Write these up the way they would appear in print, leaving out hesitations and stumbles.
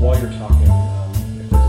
while you're talking, if there's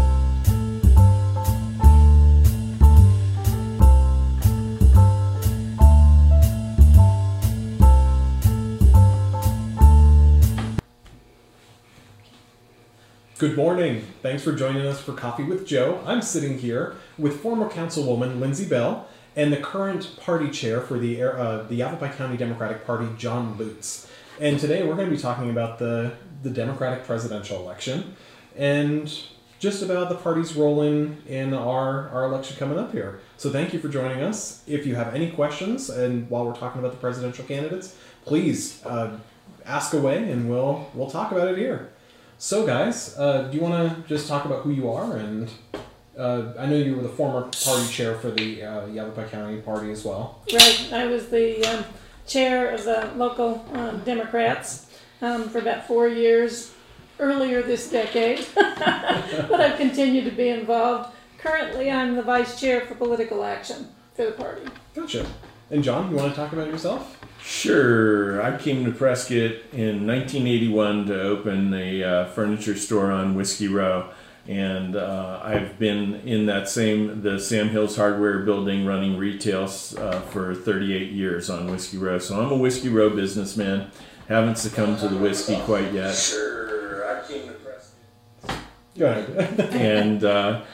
Good morning. Thanks for joining us for Coffee with Joe. I'm sitting here with former Councilwoman Lindsay Bell and the current party chair for the Yavapai County Democratic Party, John Lutz. And today we're going to be talking about the Democratic presidential election and just about the party's role in our election coming up here. So thank you for joining us. If you have any questions, and while we're talking about the presidential candidates, please ask away and we'll talk about it here. So guys, do you want to just talk about who you are? And I know you were the former party chair for the Yavapai County Party as well. Right, I was the chair of the local Democrats for about 4 years earlier this decade, but I've continued to be involved. Currently, I'm the vice chair for political action for the party. Gotcha. And John, you want to talk about yourself? Sure. I came to Prescott in 1981 to open a furniture store on Whiskey Row, and I've been in the Sam Hills Hardware building running retail for 38 years on Whiskey Row. So I'm a Whiskey Row businessman. Haven't succumbed to the whiskey quite yet. Sure. I came to Prescott. Go ahead. And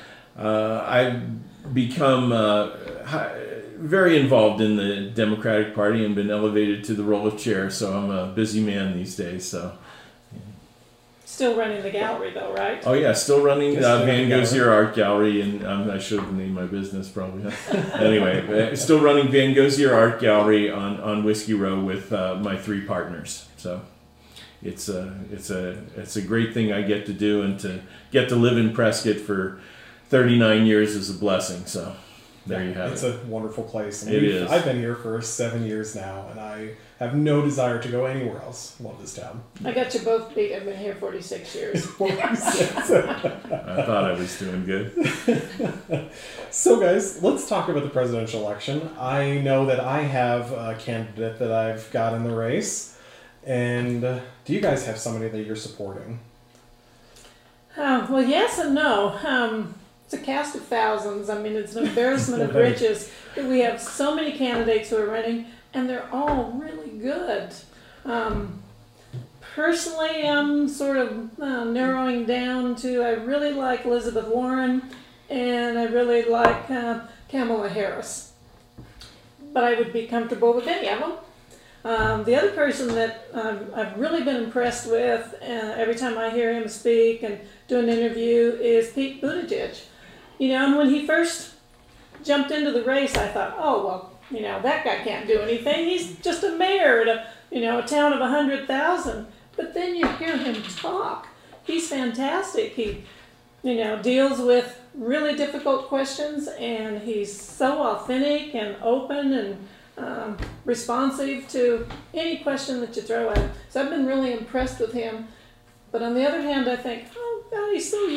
I've become very involved in the Democratic Party and been elevated to the role of chair, so I'm a busy man these days. So, Still running the gallery though, right? oh yeah, still running Van Gozier Art Gallery, and I should have named my business probably. Anyway, still running Van Gozier Art Gallery on Whiskey Row with my 3 partners. So it's a great thing I get to do, and to get to live in Prescott for 39 years is a blessing. So. There you have It's a wonderful place. It is. I've been here for 7 years now, and I have no desire to go anywhere else. Love this town. I got you both beat. I've been here 46 years. I thought I was doing good. So guys, let's talk about the presidential election. I know that I have a candidate that I've got in the race. And do you guys have somebody that you're supporting? Well, yes and no. It's a cast of thousands. I mean, it's an embarrassment of riches that we have so many candidates who are running, and they're all really good. Personally, I'm sort of narrowing down to I really like Elizabeth Warren, and I really like Kamala Harris. But I would be comfortable with any of them. The other person that I've really been impressed with every time I hear him speak and do an interview is Pete Buttigieg. You know, and when he first jumped into the race, I thought, oh, well, you know, that guy can't do anything. He's just a mayor at a town of 100,000. But then you hear him talk. He's fantastic. He, deals with really difficult questions, and he's so authentic and open and responsive to any question that you throw at him. So I've been really impressed with him. But on the other hand, I think, oh, God, he's so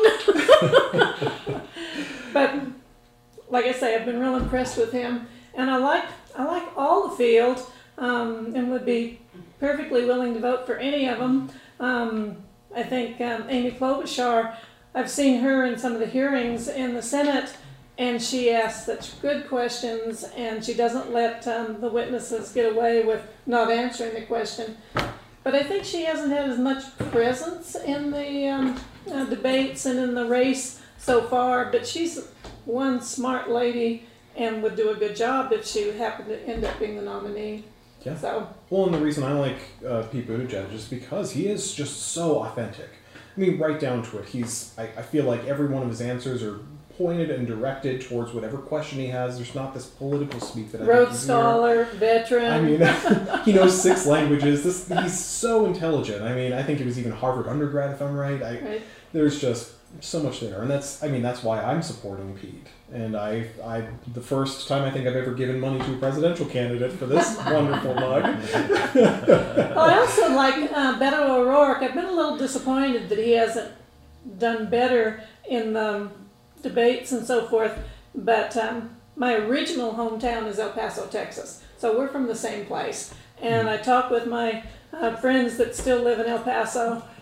young. But like I say, I've been real impressed with him. And I like all the field and would be perfectly willing to vote for any of them. I think Amy Klobuchar, I've seen her in some of the hearings in the Senate, and she asks such good questions, and she doesn't let the witnesses get away with not answering the question. But I think she hasn't had as much presence in the debates and in the race so far, but she's one smart lady and would do a good job if she happened to end up being the nominee. Yeah. So. Well, and the reason I like Pete Buttigieg is because he is just so authentic. I mean, right down to it. I feel like every one of his answers are pointed and directed towards whatever question he has. There's not this political speak that I Road think he's scholar, veteran. I mean, he knows 6 languages. He's so intelligent. I mean, I think he was even Harvard undergrad, if I'm right. Right. There's just so much there, and that's why I'm supporting Pete. And I the first time I think I've ever given money to a presidential candidate for this wonderful mug. Well, I also like Beto O'Rourke. I've been a little disappointed that he hasn't done better in the debates and so forth, but my original hometown is El Paso, Texas, so we're from the same place. And I talk with my friends that still live in El Paso,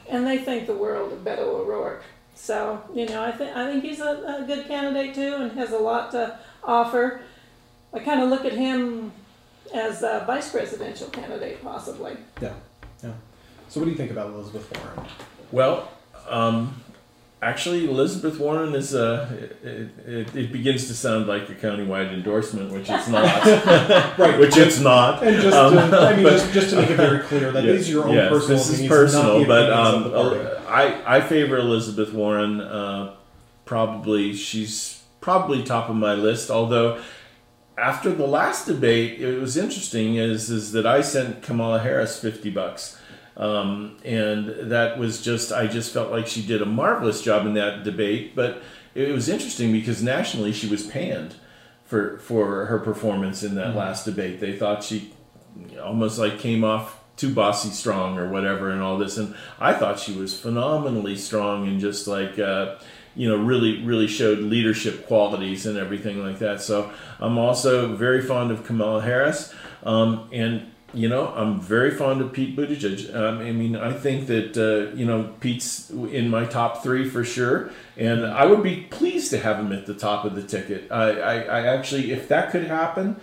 and they think the world of Beto O'Rourke. So, I think he's a good candidate too, and has a lot to offer. I kind of look at him as a vice presidential candidate, possibly. Yeah. So what do you think about Elizabeth Warren? Well, actually, Elizabeth Warren is it begins to sound like a countywide endorsement, which it's not. Right. Which it's not. And just to make it very clear that these are your own personal opinions. This is personal, not the but opinions of the party. I favor Elizabeth Warren. She's probably top of my list, although after the last debate, it was interesting is that I sent Kamala Harris $50. And that was I just felt like she did a marvelous job in that debate, but it was interesting because nationally she was panned for her performance in that last debate. They thought she almost like came off too bossy strong or whatever and all this, and I thought she was phenomenally strong and just like really showed leadership qualities and everything like that. So I'm also very fond of Kamala Harris, and I'm very fond of Pete Buttigieg. I think that, Pete's in my top 3 for sure. And I would be pleased to have him at the top of the ticket. I actually, if that could happen,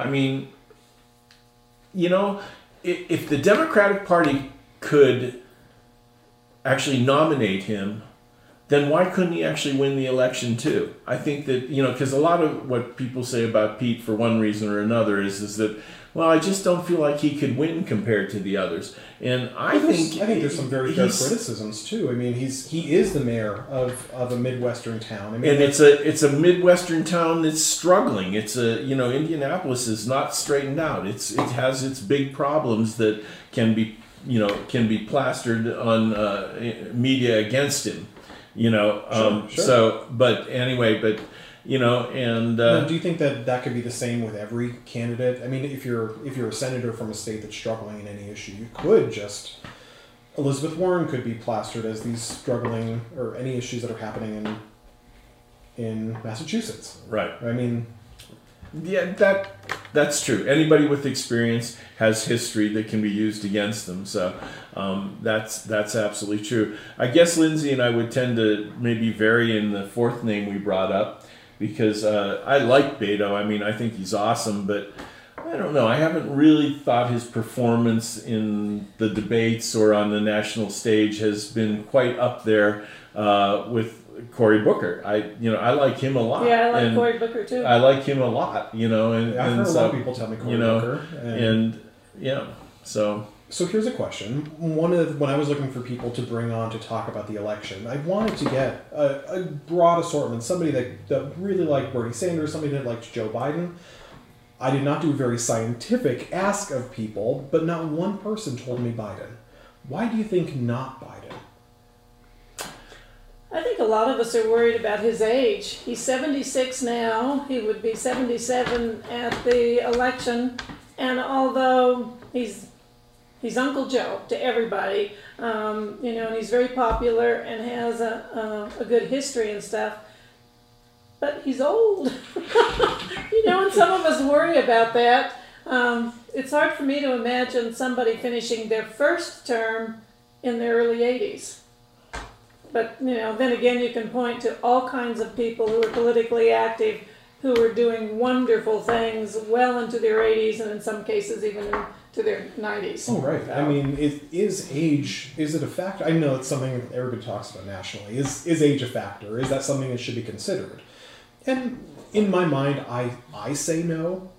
if the Democratic Party could actually nominate him, then why couldn't he actually win the election too? I think that, because a lot of what people say about Pete for one reason or another is that, well, I just don't feel like he could win compared to the others. And I think there's some very fair criticisms too. He is the mayor of a Midwestern town. And it's a Midwestern town that's struggling. It's Indianapolis is not straightened out. It has its big problems that can be plastered on media against him. Sure. So, but anyway, and do you think that could be the same with every candidate? If you're a senator from a state that's struggling in any issue, you could just Elizabeth Warren could be plastered as these struggling or any issues that are happening in Massachusetts. Right. Yeah, that's true. Anybody with experience has history that can be used against them. So that's absolutely true. I guess Lindsay and I would tend to maybe vary in the 4th name we brought up because I like Beto. I think he's awesome, but I don't know. I haven't really thought his performance in the debates or on the national stage has been quite up there with Cory Booker. I like him a lot. Yeah, I like Cory Booker too. I like him a lot, and I've heard a lot of people tell me Cory Booker. So here's a question. When I was looking for people to bring on to talk about the election, I wanted to get a broad assortment, somebody that really liked Bernie Sanders, somebody that liked Joe Biden. I did not do a very scientific ask of people, but not one person told me Biden. Why do you think not Biden? I think a lot of us are worried about his age. He's 76 now. He would be 77 at the election. And although he's Uncle Joe to everybody, and he's very popular and has a good history and stuff, but he's old. And some of us worry about that. It's hard for me to imagine somebody finishing their first term in the early 80s. But, then again, you can point to all kinds of people who are politically active, who are doing wonderful things well into their 80s and in some cases even into their 90s. Oh, right. Is age, is it a factor? I know it's something everybody talks about nationally. Is age a factor? Is that something that should be considered? And in my mind, I say no.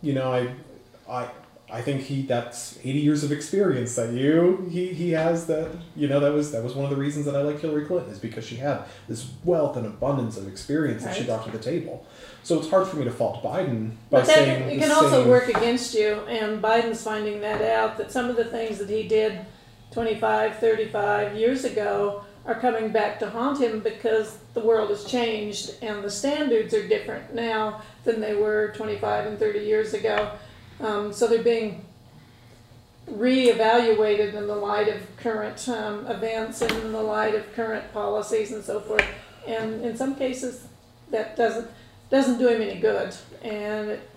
I think that's 80 years of experience that he has that, that was one of the reasons that I like Hillary Clinton is because she had this wealth and abundance of experience that she brought to the table. So it's hard for me to fault Biden by saying it can also work against you, and Biden's finding that out, that some of the things that he did 25, 35 years ago are coming back to haunt him because the world has changed and the standards are different now than they were 25 and 30 years ago. So they're being reevaluated in the light of current events and in the light of current policies and so forth. And in some cases, that doesn't do him any good, and it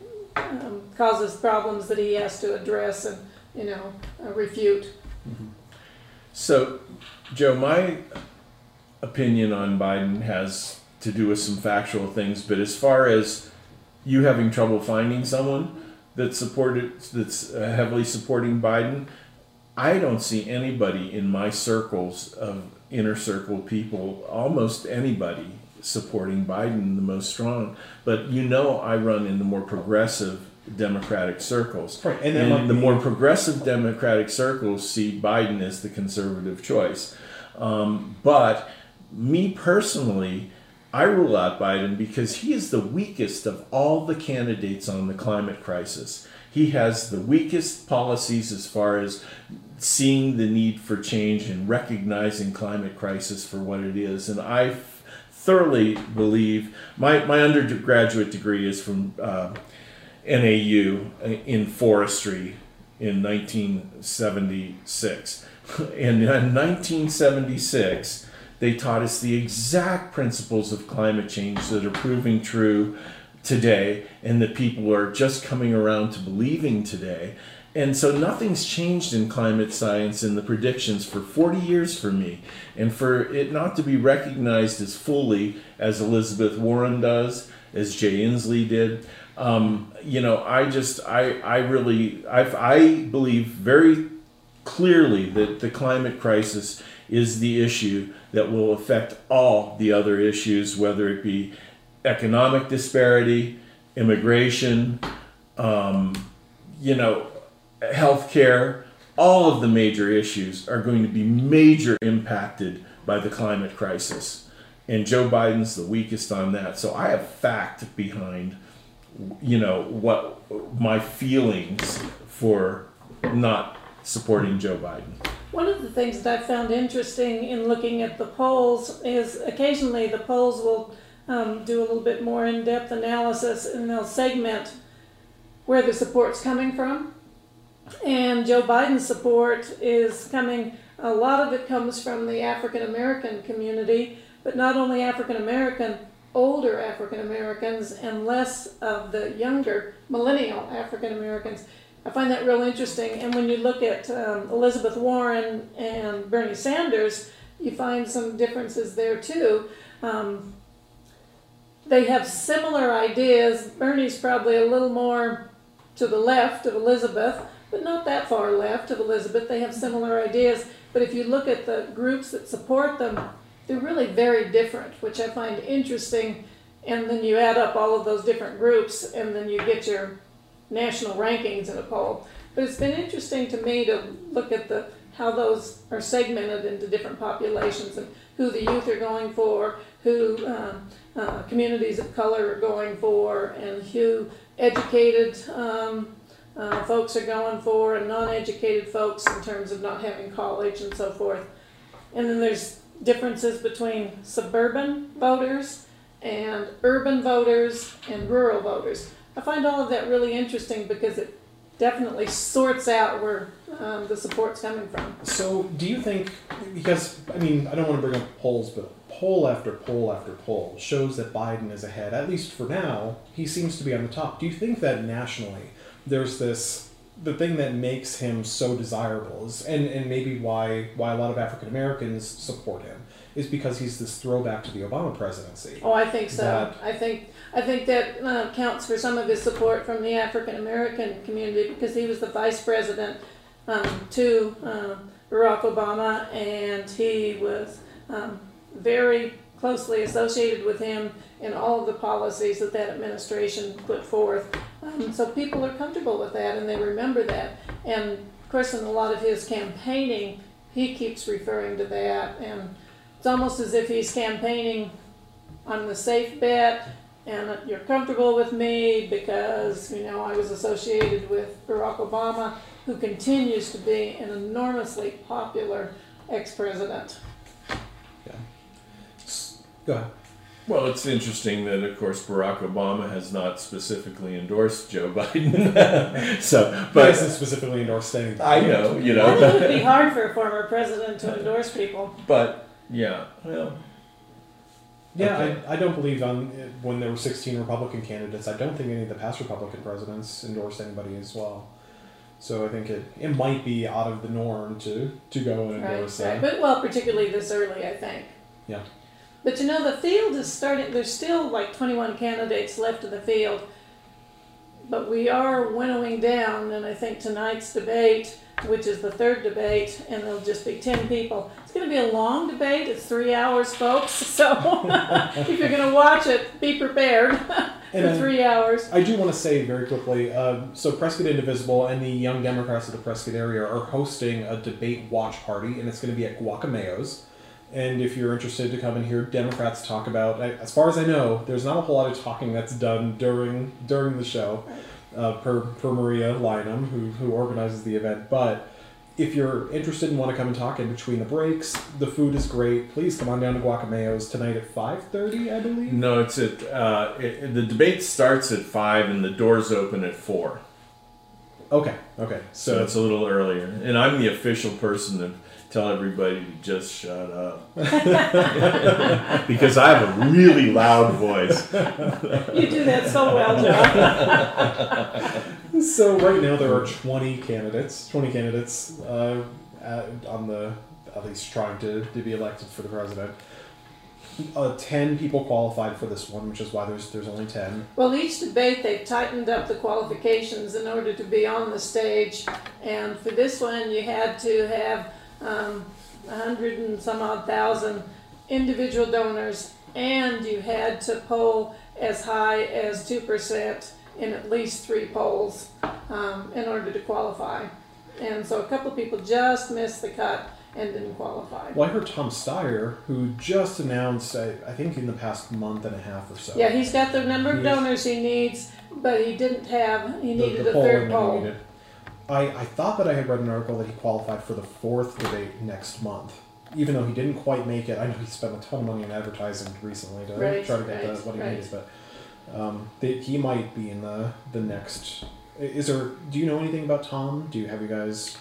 causes problems that he has to address and refute. Mm-hmm. So, Joe, my opinion on Biden has to do with some factual things, but as far as you having trouble finding someone that's heavily supporting Biden, I don't see anybody in my circles of inner circle people, almost anybody supporting Biden the most strong. But I run in the more progressive Democratic circles. Right, and the more progressive Democratic circles see Biden as the conservative choice. But me personally, I rule out Biden because he is the weakest of all the candidates on the climate crisis. He has the weakest policies as far as seeing the need for change and recognizing climate crisis for what it is. And I thoroughly believe, my undergraduate degree is from NAU in forestry in 1976. And in 1976, they taught us the exact principles of climate change that are proving true today and that people are just coming around to believing today. And so nothing's changed in climate science and the predictions for 40 years for me. And for it not to be recognized as fully as Elizabeth Warren does, as Jay Inslee did, I believe very clearly that the climate crisis is the issue that will affect all the other issues, whether it be economic disparity, immigration, healthcare. All of the major issues are going to be major impacted by the climate crisis. And Joe Biden's the weakest on that. So I have fact behind, what my feelings for not supporting Joe Biden. One of the things that I found interesting in looking at the polls is occasionally the polls will do a little bit more in-depth analysis, and they'll segment where the support's coming from. And Joe Biden's support is coming, a lot of it comes from the African American community, but not only African American, older African Americans and less of the younger millennial African Americans. I find that real interesting. And when you look at Elizabeth Warren and Bernie Sanders, you find some differences there too. They have similar ideas. Bernie's probably a little more to the left of Elizabeth, but not that far left of Elizabeth. They have similar ideas. But if you look at the groups that support them, they're really very different, which I find interesting. And then you add up all of those different groups, and then you get your national rankings in a poll. But it's been interesting to me to look at how those are segmented into different populations and who the youth are going for, who communities of color are going for, and who educated folks are going for, and non-educated folks in terms of not having college and so forth. And then there's differences between suburban voters and urban voters and rural voters. I find all of that really interesting because it definitely sorts out where the support's coming from. So do you think, because, I don't want to bring up polls, but poll after poll after poll shows that Biden is ahead, at least for now, he seems to be on the top. Do you think that nationally there's the thing that makes him so desirable is, and maybe why a lot of African Americans support him, is because he's this throwback to the Obama presidency? Oh, I think so. I think that counts for some of his support from the African American community, because he was the vice president to Barack Obama, and he was very closely associated with him in all of the policies that administration put forth. So people are comfortable with that, and they remember that. And of course, in a lot of his campaigning, he keeps referring to that, and it's almost as if he's campaigning on the safe bet, and you're comfortable with me because, I was associated with Barack Obama, who continues to be an enormously popular ex-president. Yeah. Go ahead. Well, it's interesting that, of course, Barack Obama has not specifically endorsed Joe Biden. But he hasn't specifically endorsed anything. I know, I think it would be hard for a former president to endorse people. But, yeah, well. Yeah, okay. I don't believe when there were 16 Republican candidates, I don't think any of the past Republican presidents endorsed anybody as well. So I think it might be out of the norm to go and endorse that. But well, particularly this early, I think. Yeah. But you know, the field is starting. There's still like 21 candidates left in the field, but we are winnowing down. And I think tonight's debate, which is the third debate, and there'll just be 10 people. It's going to be a long debate. It's 3 hours, folks. So if you're going to watch it, be prepared for 3 hours. I do want to say very quickly, so Prescott Indivisible and the Young Democrats of the Prescott area are hosting a debate watch party, and it's going to be at Guacamayos. And if you're interested to come and hear Democrats talk about, as far as I know, there's not a whole lot of talking that's done during the show, per Maria Lynham, who organizes the event. But if you're interested and want to come and talk in between the breaks, the food is great. Please come on down to Guacamayos tonight at 5:30, I believe. No, it's at the debate starts at 5 and the doors open at 4. Okay. So it's a little earlier, and I'm the official person to tell everybody to just shut up because I have a really loud voice. You do that so well, John. So right now there are 20 candidates on the, at least trying to be elected for the president. 10 people qualified for this one, which is why there's only 10. Well, each debate they've tightened up the qualifications in order to be on the stage, and for this one you had to have 100 and some odd thousand individual donors, and you had to poll as high as 2% in at least 3 polls in order to qualify. And so a couple of people just missed the cut and didn't qualify. Well, I heard Tom Steyer, who just announced, I think in the past month and a half or so. Yeah, he's got the number of donors he needs, but he needed a third poll. I thought that I had read an article that he qualified for the 4th debate next month. Even though he didn't quite make it, I know he spent a ton of money on advertising recently to try to get what he needed, but he might be in the next. Do you know anything about Tom? Have you guys?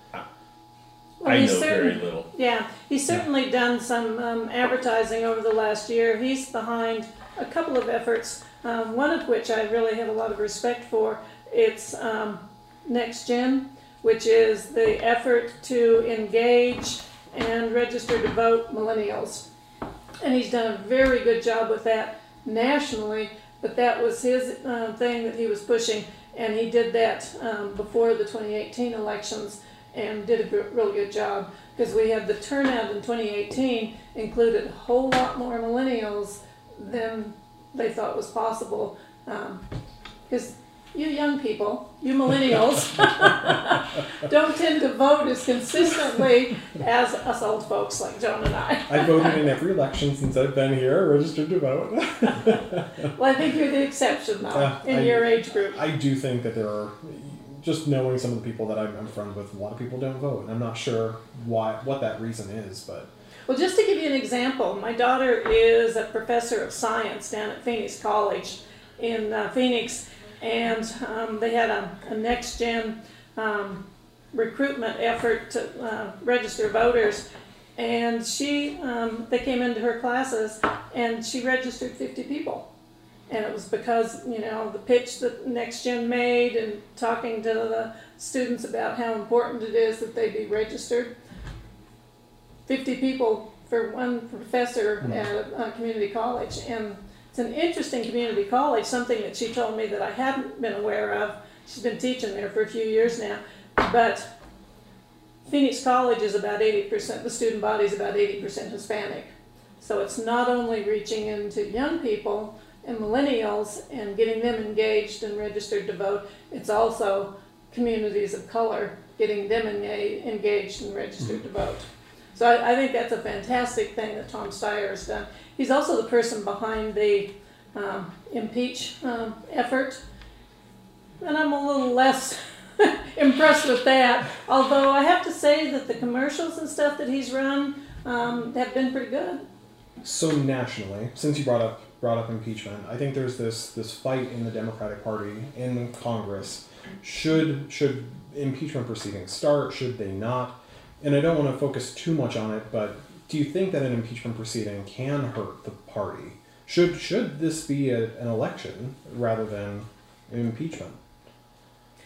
Well, I know very little. Yeah, he's certainly done some advertising over the last year. He's behind a couple of efforts, one of which I really have a lot of respect for. It's Next Gen, which is the effort to engage and register to vote millennials. And he's done a very good job with that nationally, but that was his thing that he was pushing, and he did that before the 2018 elections and did a really good job, because we had the turnout in 2018 included a whole lot more millennials than they thought was possible, because you young people, you millennials, don't tend to vote as consistently as us old folks like Joan and I. I voted in every election since I've been here, registered to vote. Well, I think you're the exception, though, in your age group. I do think that there are, just knowing some of the people that I'm friends with, a lot of people don't vote. I'm not sure what that reason is, but... Well, just to give you an example, my daughter is a professor of science down at Phoenix College in Phoenix, and they had a next-gen recruitment effort to register voters, and they came into her classes, and she registered 50 people. And it was because, the pitch that NextGen made and talking to the students about how important it is that they be registered. 50 people for one professor at a community college. And it's an interesting community college, something that she told me that I hadn't been aware of. She's been teaching there for a few years now. But Phoenix College is about 80%, the student body is about 80% Hispanic. So it's not only reaching into young people and millennials and getting them engaged and registered to vote, it's also communities of color, getting them engaged and registered to vote. So I think that's a fantastic thing that Tom Steyer has done. He's also the person behind the impeach effort, and I'm a little less impressed with that, although I have to say that the commercials and stuff that he's run have been pretty good. So nationally, since you brought up impeachment, I think there's this fight in the Democratic Party in Congress. Should impeachment proceedings start? Should they not? And I don't want to focus too much on it, but do you think that an impeachment proceeding can hurt the party? Should this be an election rather than an impeachment?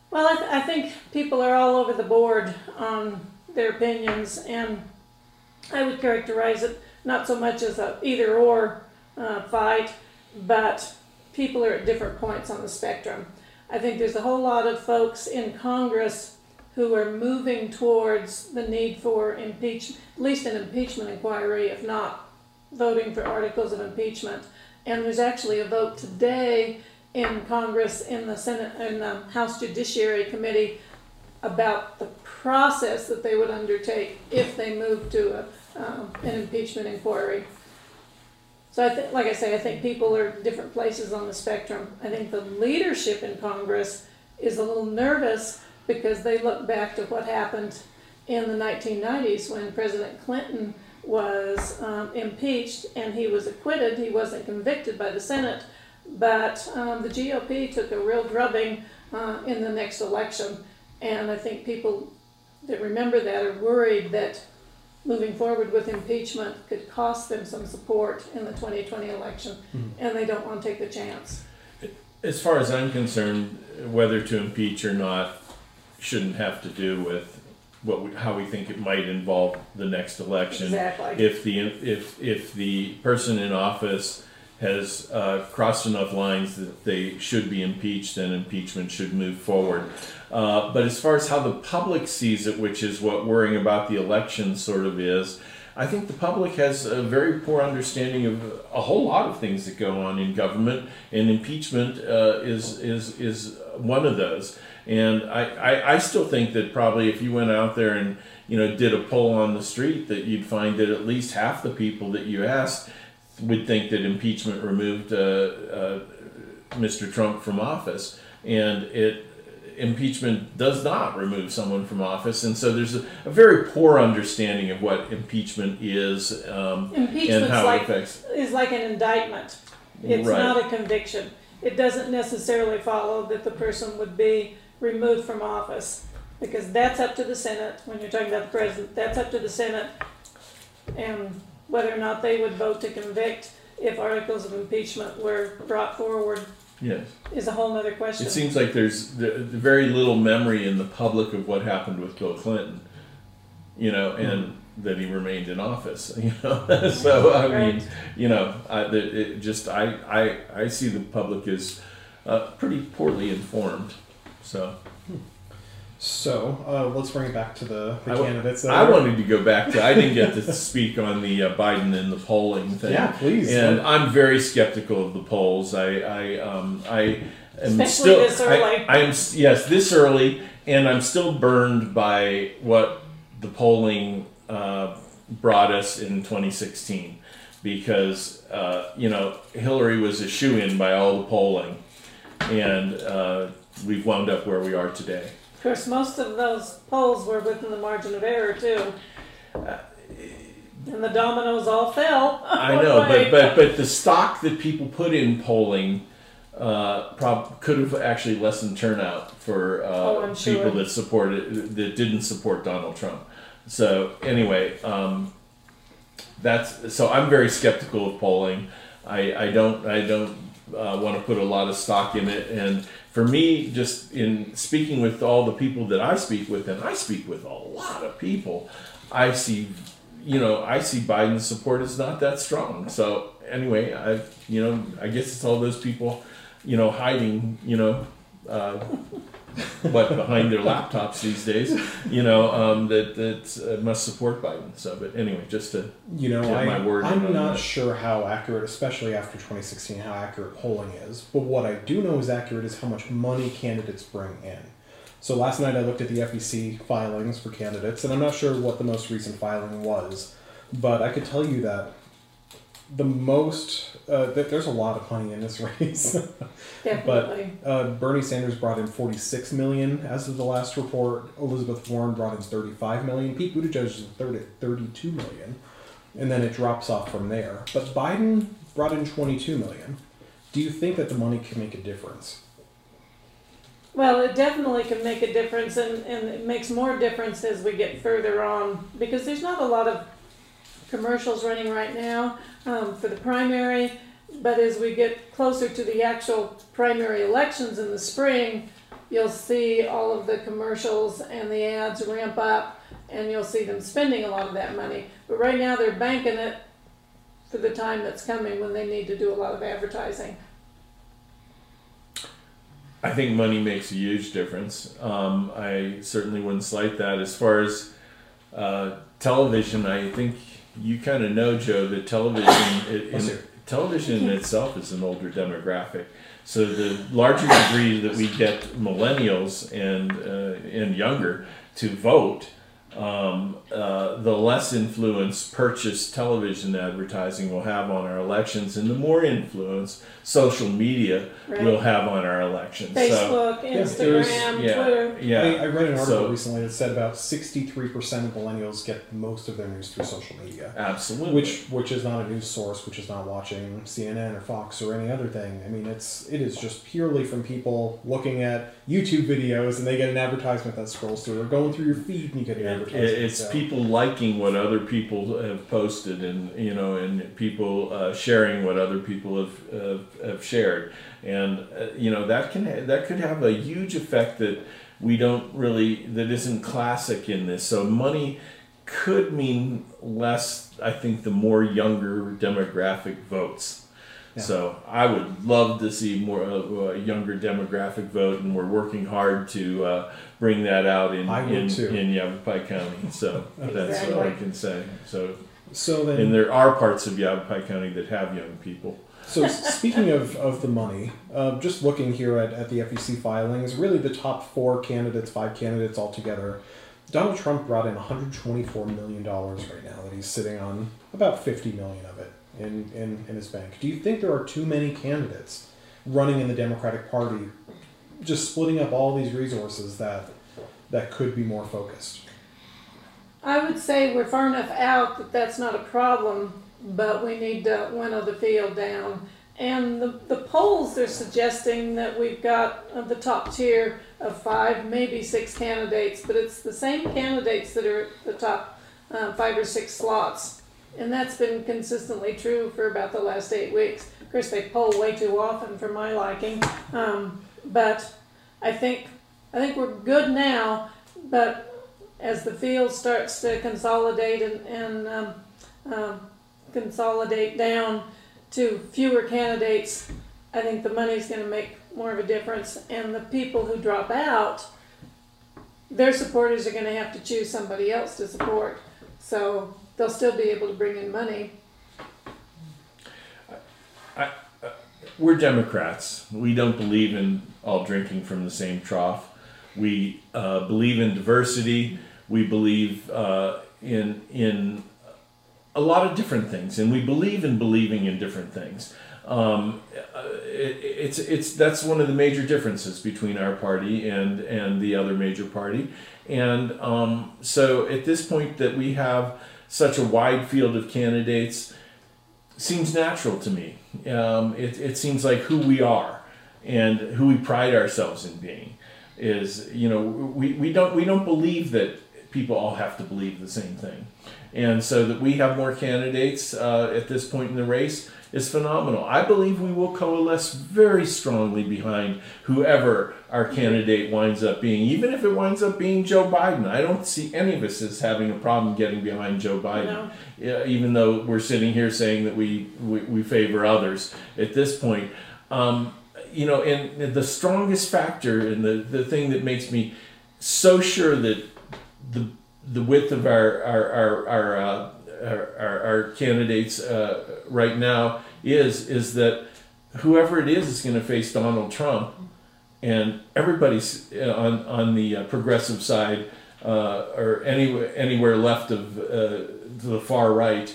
Well, I think people are all over the board on their opinions, and I would characterize it not so much as a either or fight, but people are at different points on the spectrum. I think there's a whole lot of folks in Congress who are moving towards the need for impeachment, at least an impeachment inquiry, if not voting for articles of impeachment. And there's actually a vote today in Congress, in the Senate, in the House Judiciary Committee, about the process that they would undertake if they moved to an impeachment inquiry. So like I say, I think people are at different places on the spectrum. I think the leadership in Congress is a little nervous because they look back to what happened in the 1990s when President Clinton was impeached and he was acquitted. He wasn't convicted by the Senate, but the GOP took a real drubbing in the next election. And I think people that remember that are worried that moving forward with impeachment could cost them some support in the 2020 election, and they don't want to take the chance. As far as I'm concerned, whether to impeach or not shouldn't have to do with how we think it might involve the next election. Exactly. If the person in office has crossed enough lines that they should be impeached, then impeachment should move forward. But as far as how the public sees it, which is what worrying about the election sort of is, I think the public has a very poor understanding of a whole lot of things that go on in government, and impeachment is one of those. And I still think that probably if you went out there and did a poll on the street, that you'd find that at least half the people that you asked would think that impeachment removed Mr. Trump from office, and impeachment does not remove someone from office, and so there's a very poor understanding of what impeachment is and how it affects. Is like an indictment. It's Right. not a conviction. It doesn't necessarily follow that the person would be removed from office, because that's up to the Senate. When you're talking about the president, that's up to the Senate, and whether or not they would vote to convict if articles of impeachment were brought forward. Yes. Is a whole other question. It seems like there's very little memory in the public of what happened with Bill Clinton, and that he remained in office, So I mean, I see the public as pretty poorly informed. So let's bring it back to the candidates. I wanted to go back to. I didn't get to speak on the Biden and the polling thing. Yeah, please. And I'm very skeptical of the polls. I am Especially still this early. I am this early, and I'm still burned by what the polling brought us in 2016, because Hillary was a shoo-in by all the polling, and we've wound up where we are today. Of course, most of those polls were within the margin of error too, and the dominoes all fell. I know, but the stock that people put in polling could have actually lessened turnout for I'm sure. people that didn't support Donald Trump. So anyway, so I'm very skeptical of polling. I don't want to put a lot of stock in it, and for me, just in speaking with all the people that I speak with, and I speak with a lot of people, I see Biden's support is not that strong. So anyway, I guess it's all those people, hiding, behind their laptops these days, that must support Biden. So, but anyway, just to get my word in I'm on not that. sure how accurate, especially after 2016, how accurate polling is. But what I do know is accurate is how much money candidates bring in. So last night I looked at the FEC filings for candidates, and I'm not sure what the most recent filing was, but I could tell you that that there's a lot of money in this race. Definitely. But Bernie Sanders brought in $46 million as of the last report. Elizabeth Warren brought in $35 million. Pete Buttigieg is $32 million, and then it drops off from there. But Biden brought in $22 million. Do you think that the money can make a difference? Well, it definitely can make a difference, and it makes more difference as we get further on, because there's not a lot of commercials running right now for the primary, but as we get closer to the actual primary elections in the spring, you'll see all of the commercials and the ads ramp up, and you'll see them spending a lot of that money. But right now they're banking it for the time that's coming when they need to do a lot of advertising. I think money makes a huge difference. I certainly wouldn't slight that. As far as television, I think you kind of know, Joe, that television in itself is an older demographic. So the larger degree that we get millennials and younger to vote, the less influence purchased television advertising will have on our elections, and the more influence social media will have on our elections. Facebook, Instagram, Twitter. I read an article recently that said about 63% of millennials get most of their news through social media. Absolutely. Which is not a news source, which is not watching CNN or Fox or any other thing. I mean, it is just purely from people looking at YouTube videos and they get an advertisement that scrolls through, or going through your feed and you get an advertisement. It's people liking what other people have posted, and and people sharing what other people have shared, and that could have a huge effect that that isn't classic in this. So money could mean less, I think, the more younger demographic votes. Yeah. So I would love to see more a younger demographic vote, and we're working hard to bring that out in Yavapai County. So that's all I can say. So then, and there are parts of Yavapai County that have young people. So speaking of the money, just looking here at the FEC filings, really the top 5 candidates altogether, Donald Trump brought in $124 million right now that he's sitting on about $50 million of it in his bank. Do you think there are too many candidates running in the Democratic Party, just splitting up all these resources that could be more focused? I would say we're far enough out that that's not a problem, but we need to winnow the field down. And the polls are suggesting that we've got the top tier of 5, maybe 6 candidates, but it's the same candidates that are at the top 5 or 6 slots. And that's been consistently true for about the last 8 weeks. Of course, they poll way too often for my liking, but I think we're good now. But as the field starts to consolidate and consolidate down to fewer candidates, I think the money's going to make more of a difference. And the people who drop out, their supporters are going to have to choose somebody else to support. So they'll still be able to bring in money. We're Democrats. We don't believe in all drinking from the same trough. We believe in diversity. We believe in a lot of different things, and we believe in believing in different things. That's one of the major differences between our party and the other major party. And so at this point that we have such a wide field of candidates seems natural to me. It seems like who we are and who we pride ourselves in being is, we don't believe that people all have to believe the same thing. And so that we have more candidates at this point in the race is phenomenal. I believe we will coalesce very strongly behind whoever our candidate winds up being, even if it winds up being Joe Biden. I don't see any of us as having a problem getting behind Joe Biden, even though we're sitting here saying that we favor others at this point. And the strongest factor and the thing that makes me so sure that the width of our candidates right now is that whoever it is going to face Donald Trump, and everybody's on the progressive side or anywhere left of the far right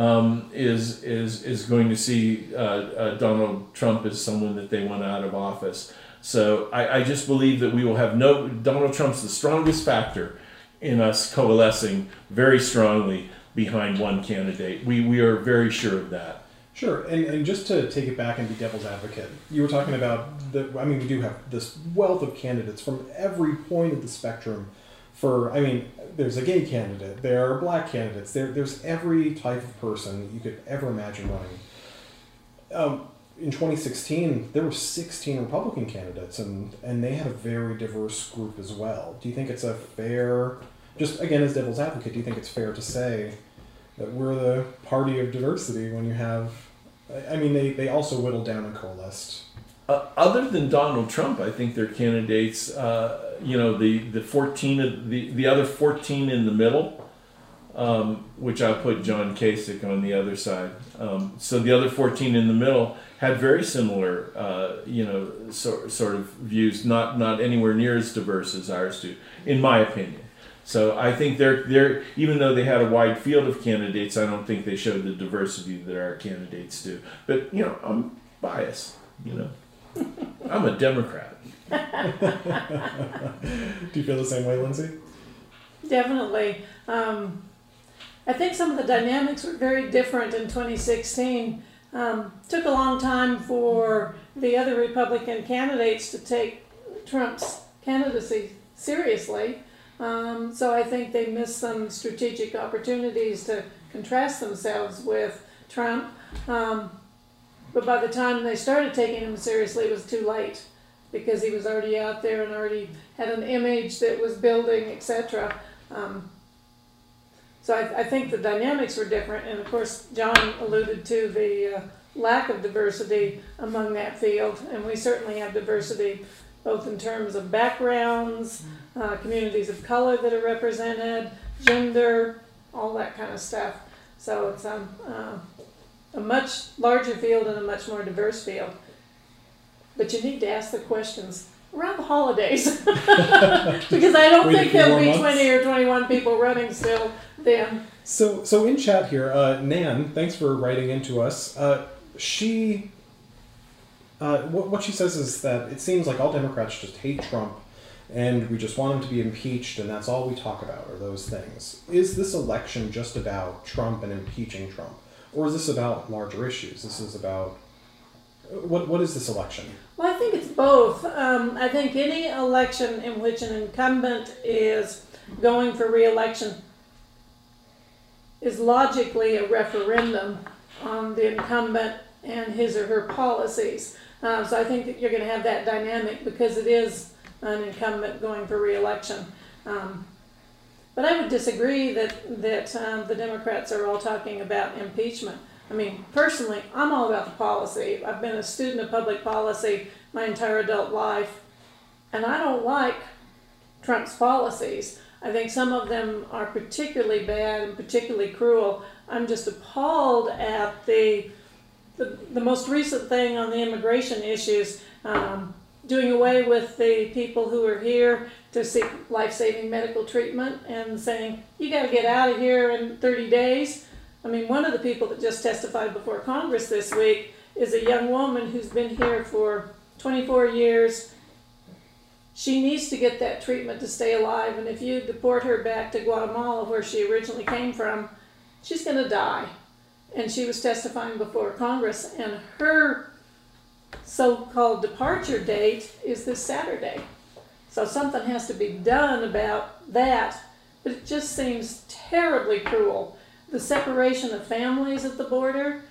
is going to see Donald Trump as someone that they want out of office. So I just believe that we will have Donald Trump's the strongest factor in us coalescing very strongly behind one candidate. We are very sure of that. Sure, and just to take it back and be devil's advocate, you were talking about we do have this wealth of candidates from every point of the spectrum. There's a gay candidate, there are black candidates, there's every type of person that you could ever imagine running. in 2016, there were 16 Republican candidates, and they had a very diverse group as well. Do you think it's a fair, just again as devil's advocate, do you think it's fair to say that we're the party of diversity when you have, I mean, they also whittled down and coalesced. Other than Donald Trump, I think their candidates, the 14 of the other 14 in the middle, which I'll put John Kasich on the other side. So the other 14 in the middle had very similar, sort of views, not anywhere near as diverse as ours do, in my opinion. So I think they're even though they had a wide field of candidates, I don't think they showed the diversity that our candidates do. But I'm biased. I'm a Democrat. Do you feel the same way, Lindsay? Definitely. I think some of the dynamics were very different in 2016. Took a long time for the other Republican candidates to take Trump's candidacy seriously. So I think they missed some strategic opportunities to contrast themselves with Trump. But by the time they started taking him seriously, it was too late, because he was already out there and already had an image that was building, etc. So I think the dynamics were different, and of course John alluded to the lack of diversity among that field, and we certainly have diversity both in terms of backgrounds, communities of color that are represented, gender, all that kind of stuff. So it's a much larger field and a much more diverse field. But you need to ask the questions around the holidays, because I don't think there'll be 20 or 21 people running still then. So in chat here, Nan, thanks for writing into us. What she says is that it seems like all Democrats just hate Trump, and we just want him to be impeached, and that's all we talk about are those things. Is this election just about Trump and impeaching Trump, or is this about larger issues? This is about what is this election? Well, I think it's both. I think any election in which an incumbent is going for re-election is logically a referendum on the incumbent and his or her policies. So I think that you're going to have that dynamic because it is an incumbent going for re-election. But I would disagree that the Democrats are all talking about impeachment. I mean, personally, I'm all about the policy. I've been a student of public policy my entire adult life, and I don't like Trump's policies. I think some of them are particularly bad and particularly cruel. I'm just appalled at the most recent thing on the immigration issues, doing away with the people who are here to seek life-saving medical treatment and saying, you got to get out of here in 30 days. I mean, one of the people that just testified before Congress this week is a young woman who's been here for 24 years. She needs to get that treatment to stay alive, and if you deport her back to Guatemala, where she originally came from, she's going to die. And she was testifying before Congress, and her so-called departure date is this Saturday. So something has to be done about that, but it just seems terribly cruel. The separation of families at the border,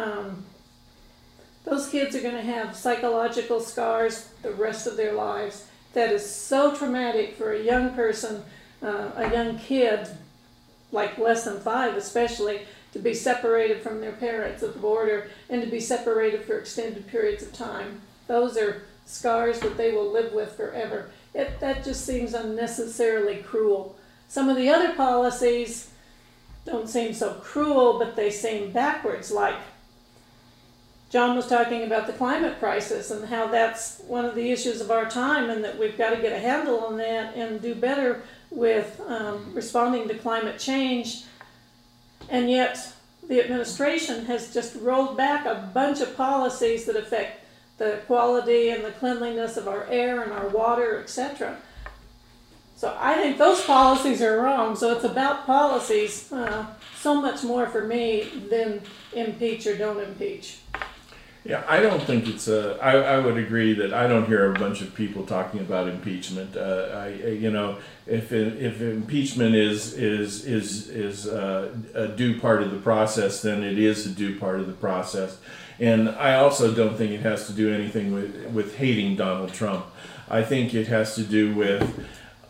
those kids are going to have psychological scars the rest of their lives. That is so traumatic for a young person, a young kid, like less than 5 especially, to be separated from their parents at the border and to be separated for extended periods of time. Those are scars that they will live with forever. That just seems unnecessarily cruel. Some of the other policies don't seem so cruel, but they seem backwards, like John was talking about the climate crisis and how that's one of the issues of our time, and that we've got to get a handle on that and do better with responding to climate change. And yet the administration has just rolled back a bunch of policies that affect the quality and the cleanliness of our air and our water, etc. So I think those policies are wrong. So it's about policies so much more for me than impeach or don't impeach. Yeah, I don't think it's a. I would agree that I don't hear a bunch of people talking about impeachment. If impeachment is a due part of the process, then it is a due part of the process. And I also don't think it has to do anything with hating Donald Trump. I think it has to do with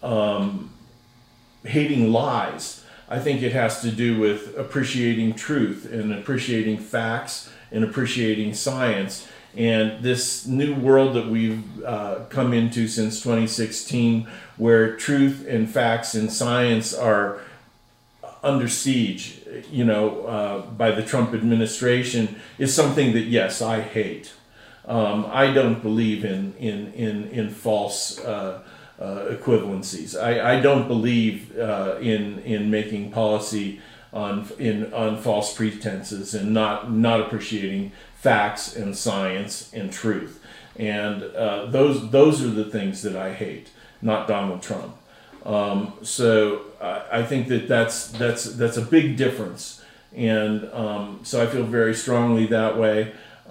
hating lies. I think it has to do with appreciating truth and appreciating facts and appreciating science. And this new world that we've come into since 2016, where truth and facts and science are under siege, by the Trump administration, is something that, yes, I hate. I don't believe in false equivalencies. I don't believe in making policy on false pretenses and not appreciating facts and science and truth. And those are the things that I hate, not Donald Trump. So I think that's a big difference, and so I feel very strongly that way.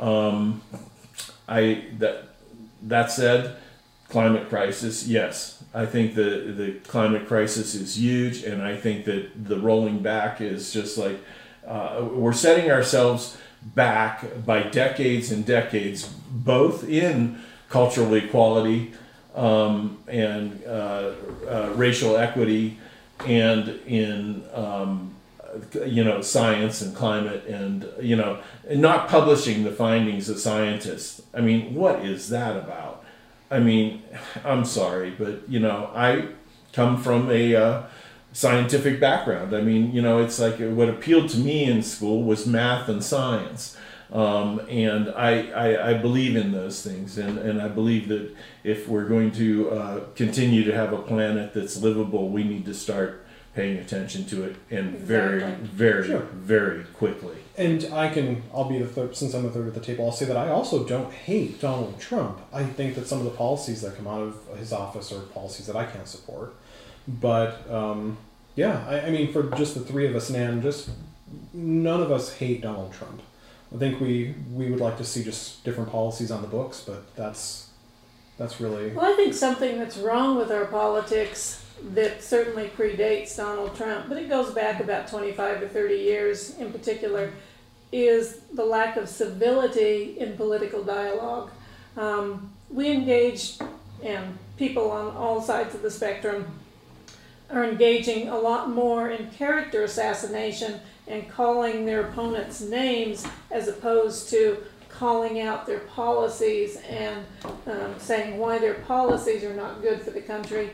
That said, climate crisis, yes, I think the climate crisis is huge, and I think that the rolling back is just like we're setting ourselves back by decades and decades, both in cultural equality and racial equity, and in science and climate, and and not publishing the findings of scientists. I mean, what is that about? I mean, I'm sorry, but I come from a scientific background. I mean, it's like what appealed to me in school was math and science. And I believe in those things, and I believe that if we're going to continue to have a planet that's livable, we need to start paying attention to it, and very, very, sure, very quickly. And I'll be the third, since I'm the third at the table, I'll say that I also don't hate Donald Trump. I think that some of the policies that come out of his office are policies that I can't support. But, I mean, for just the three of us, Nan, just none of us hate Donald Trump. I think we would like to see just different policies on the books, but that's really... Well, I think something that's wrong with our politics that certainly predates Donald Trump, but it goes back about 25 to 30 years in particular, is the lack of civility in political dialogue. We engage, and people on all sides of the spectrum are engaging a lot more in character assassination and calling their opponents names, as opposed to calling out their policies and saying why their policies are not good for the country.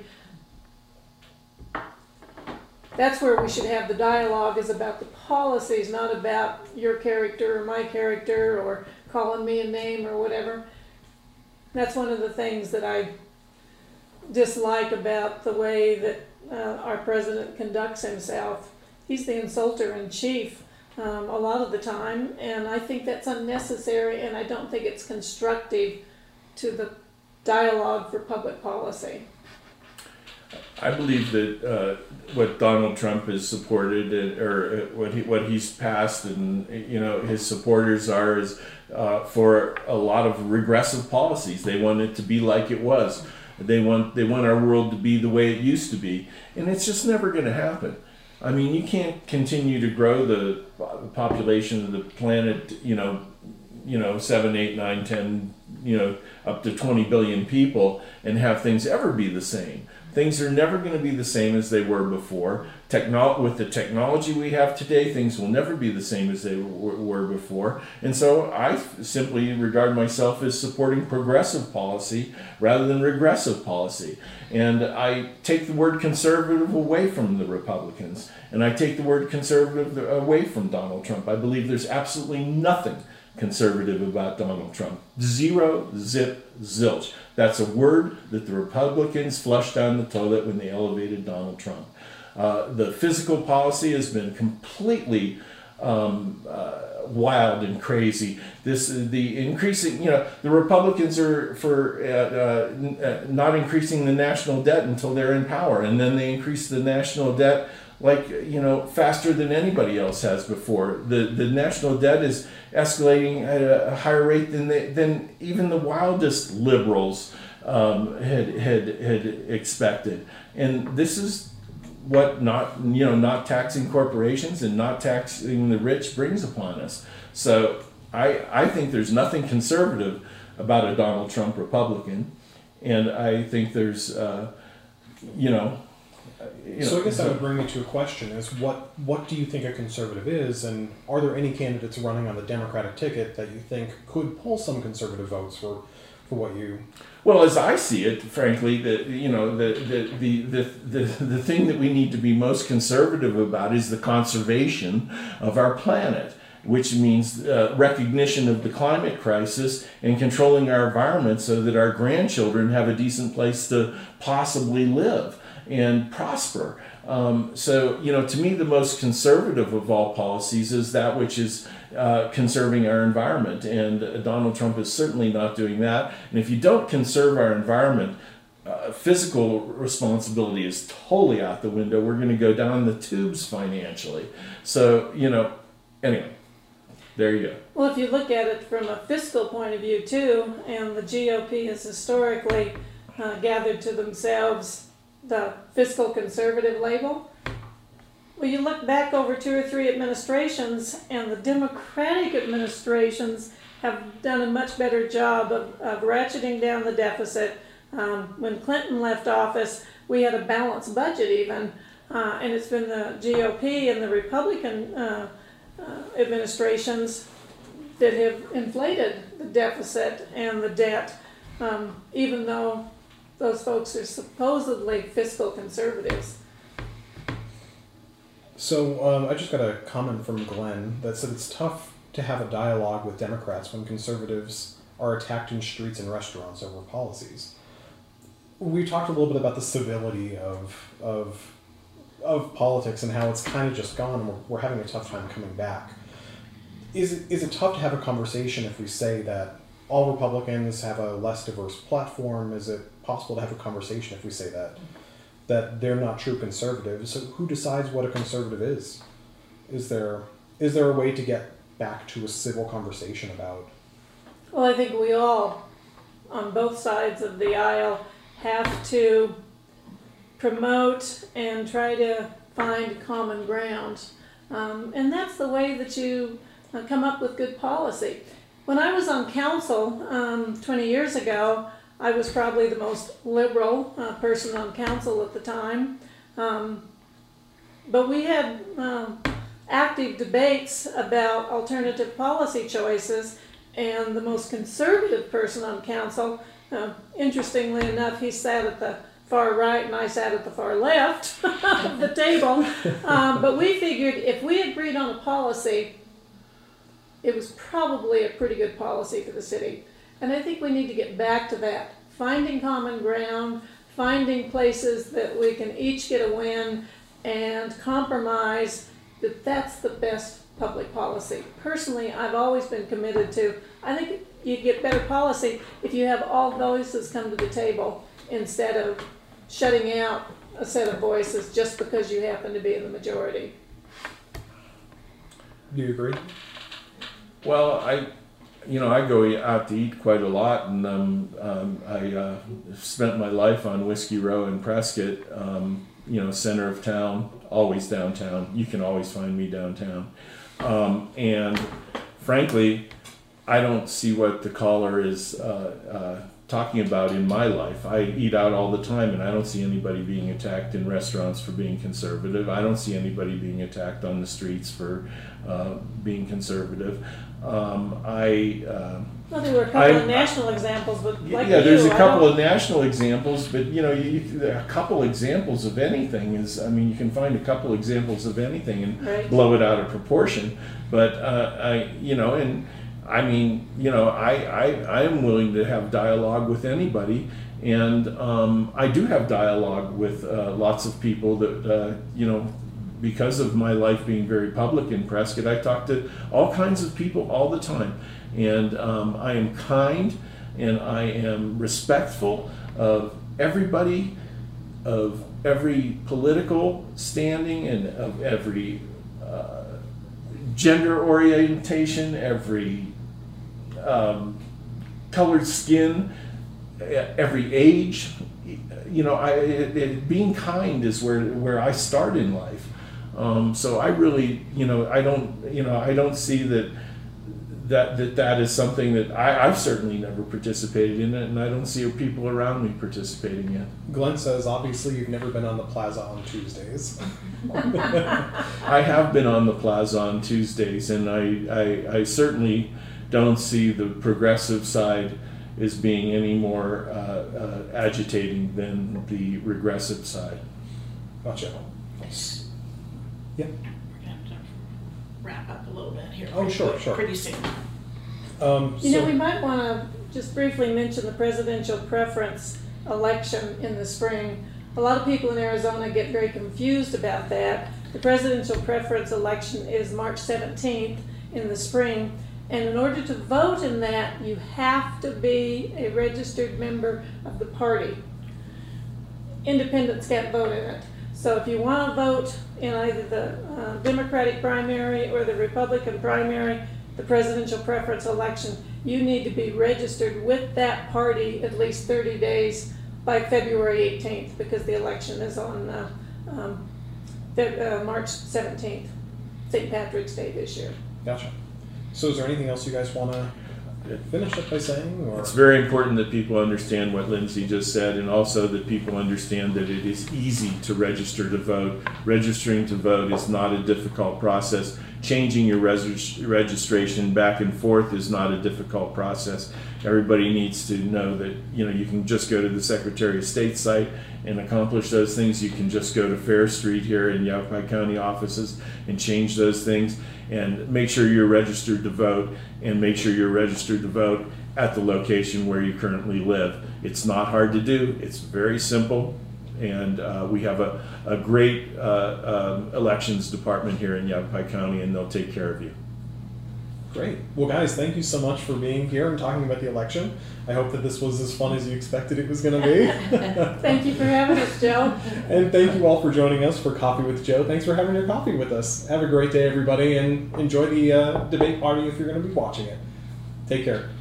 That's where we should have the dialogue, is about the policies, not about your character or my character or calling me a name or whatever. That's one of the things that I dislike about the way that our president conducts himself. He's the insulter in chief a lot of the time, and I think that's unnecessary, and I don't think it's constructive to the dialogue for public policy. I believe that what Donald Trump has supported, or what he's passed, and his supporters are, is for a lot of regressive policies. They want it to be like it was. They want our world to be the way it used to be, and it's just never going to happen. I mean, you can't continue to grow the population of the planet, 7, 8, 9, 10, up to 20 billion people, and have things ever be the same. Things are never going to be the same as they were before. With the technology we have today, things will never be the same as they were before. And so I simply regard myself as supporting progressive policy rather than regressive policy. And I take the word conservative away from the Republicans, and I take the word conservative away from Donald Trump. I believe there's absolutely nothing conservative about Donald Trump. Zero, zip, zilch. That's a word that the Republicans flushed down the toilet when they elevated Donald Trump. The physical policy has been completely wild and crazy. The increasing, the Republicans are for not increasing the national debt until they're in power, and then they increase the national debt like, you know, faster than anybody else has before. The national debt is escalating at a higher rate than even the wildest liberals had expected. And this is what not taxing corporations and not taxing the rich brings upon us. So I think there's nothing conservative about a Donald Trump Republican, and I think there's So I guess that would bring me to a question: is what do you think a conservative is, and are there any candidates running on the Democratic ticket that you think could pull some conservative votes for what you? Well, as I see it, frankly, the thing that we need to be most conservative about is the conservation of our planet, which means recognition of the climate crisis and controlling our environment so that our grandchildren have a decent place to possibly live and prosper. So, to me, the most conservative of all policies is that which is conserving our environment. And Donald Trump is certainly not doing that. And if you don't conserve our environment, physical responsibility is totally out the window. We're going to go down the tubes financially. So, anyway, there you go. Well, if you look at it from a fiscal point of view, too, and the GOP has historically gathered to themselves the fiscal conservative label. Well, you look back over 2 or 3 administrations, and the Democratic administrations have done a much better job of ratcheting down the deficit. When Clinton left office, we had a balanced budget even, and it's been the GOP and the Republican administrations that have inflated the deficit and the debt, even though those folks are supposedly fiscal conservatives. So I just got a comment from Glenn that said it's tough to have a dialogue with Democrats when conservatives are attacked in streets and restaurants over policies. We talked a little bit about the civility of politics and how it's kind of just gone, and we're having a tough time coming back. Is it tough to have a conversation if we say that all Republicans have a less diverse platform? Is it possible to have a conversation if we say that they're not true conservatives? So who decides what a conservative is? Is there a way to get back to a civil conversation about? Well, I think we all, on both sides of the aisle, have to promote and try to find common ground. And that's the way that you come up with good policy. When I was on council 20 years ago, I was probably the most liberal person on council at the time. But we had active debates about alternative policy choices, and the most conservative person on council, interestingly enough, he sat at the far right and I sat at the far left of the table. But we figured if we agreed on a policy, it was probably a pretty good policy for the city. And I think we need to get back to that, finding common ground, finding places that we can each get a win and compromise that that's the best public policy. Personally, I've always been committed to, I think you get better policy if you have all voices come to the table instead of shutting out a set of voices just because you happen to be in the majority. Do you agree? Well, I go out to eat quite a lot, and I spent my life on Whiskey Row in Prescott, center of town, always downtown. You can always find me downtown. And frankly, I don't see what the caller is talking about in my life. I eat out all the time, and I don't see anybody being attacked in restaurants for being conservative. I don't see anybody being attacked on the streets for being conservative. Well, there were a couple of national examples, but there's a couple of national examples, but a couple examples of anything is, you can find a couple examples of anything and blow it out of proportion. But I am willing to have dialogue with anybody, and I do have dialogue with lots of people that because of my life being very public in Prescott, I talk to all kinds of people all the time. And I am kind and I am respectful of everybody of every political standing and of every gender orientation, every colored skin, every age. You know, being kind is where I start in life. So I really, I don't see that is something that I've certainly never participated in it, and I don't see people around me participating in. Glenn says, obviously, you've never been on the plaza on Tuesdays. I have been on the plaza on Tuesdays, and I certainly don't see the progressive side as being any more agitating than the regressive side. Gotcha. Yeah. We're gonna have to wrap up a little bit here. Oh, sure. Pretty soon. You know, we might want to just briefly mention the presidential preference election in the spring. A lot of people in Arizona get very confused about that. The presidential preference election is March 17th in the spring, and in order to vote in that, you have to be a registered member of the party. Independents can't vote in it. So if you want to vote in either the Democratic primary or the Republican primary, the presidential preference election, you need to be registered with that party at least 30 days by February 18th, because the election is on March 17th, St. Patrick's Day this year. Gotcha. So is there anything else you guys want to finish up by saying? Or? It's very important that people understand what Lindsay just said, and also that people understand that it is easy to register to vote. Registering to vote is not a difficult process. Changing your registration back and forth is not a difficult process. Everybody needs to know that you can just go to the Secretary of State site and accomplish those things. You can just go to Fair Street here in Yavapai County offices and change those things, and make sure you're registered to vote, and make sure you're registered to vote at the location where you currently live. It's not hard to do. It's very simple. And we have a great elections department here in Yavapai County, and they'll take care of you. Great. Well, guys, thank you so much for being here and talking about the election. I hope that this was as fun as you expected it was going to be. Thank you for having us, Joe. And thank you all for joining us for Coffee with Joe. Thanks for having your coffee with us. Have a great day, everybody, and enjoy the debate party if you're going to be watching it. Take care.